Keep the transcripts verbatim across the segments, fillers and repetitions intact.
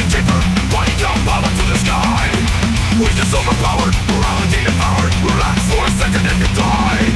deeper, pointing down power to the sky. Weakness overpowered, morality devoured. Relax for a second and you die.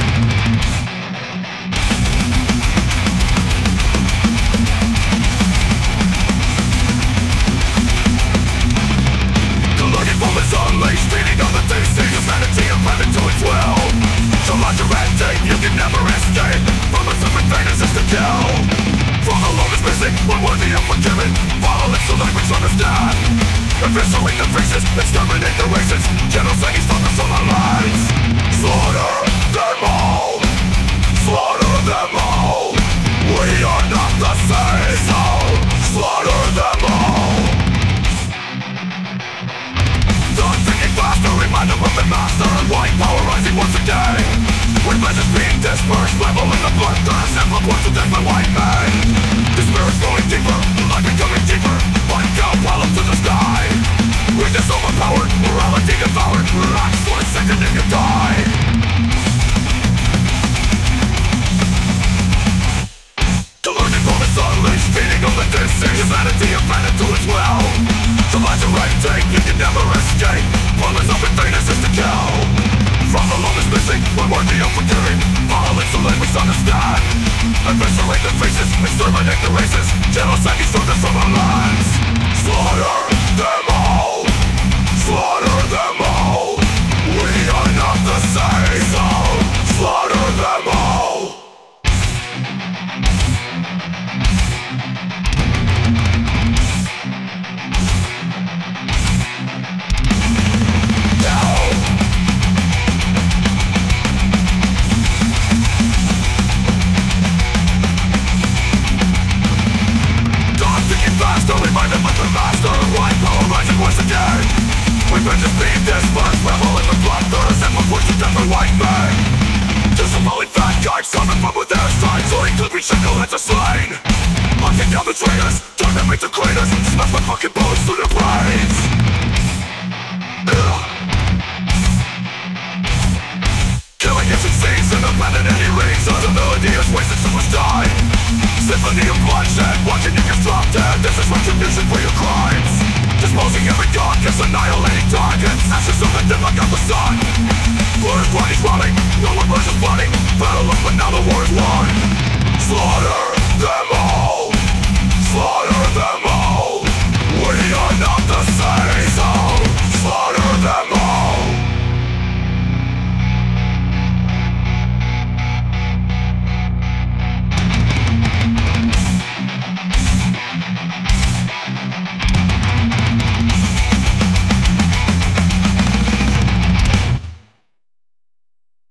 The lurking foam is unleashed, feeding on the tasting humanity and planning to its will. So much your red tape, you can never escape from a stupid fantasy to kill. From the love is missing, unworthy of forgiving. Violence the language understand. Eviscerate the faces, exterminate the races. Genocide is focused on our lives. Slaughter them all, slaughter them all. We are not the same, so slaughter them all. The thinking faster, reminder of the master. White power rising once again. With legends being dispersed, level in the blood thirst, and blood wants to death by white men. Despair is growing deeper, life becoming deeper. Find out, pile up to the sky. Weakness overpowered, morality devoured. Relax for a second and you die. The learning from is unleashed, feeding on the distance. Humanity abandoned to its will. So let your right take, you can never escape. Promise of invasion is to kill. From the love is missing, unworthy of forgiving. Violence the language understand. Eviscerate the faces, exterminate the races. Genocide destroys us from our lands. Slaughter them all, slaughter them all. We are not the same, so slaughter them all. Once again, we've been defeated, dispersed, rebel in the blood thirst, and we're forced to death by white men. Just a rolling fat guys coming from with their sides, so he could be shackled and slain. Hunting down the traitors, turn them into craters, smash my fucking bones through their brains. Ugh. Killing is insane, and abandon any reason. The melody is wasted, so must die. Symphony of bloodshed, watching you get dropped dead. This is retribution for your crimes. Disposing every darkness, annihilating targets. Ashes of the dim like out the sun. Blood is blood is running, no one burns is bloody. Battle up but now the war is won.